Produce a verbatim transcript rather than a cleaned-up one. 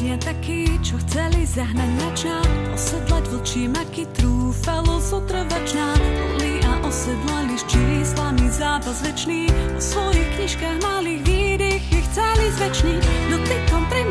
ľudia takí, čo chceli zahnať mračná, osedlať vlčí maky, trúfalo zotrvačná. Boli a osedlali s číslami zápas večný, o svojich knižkách malých výdych ich chceli zvečniť. Dotykom pri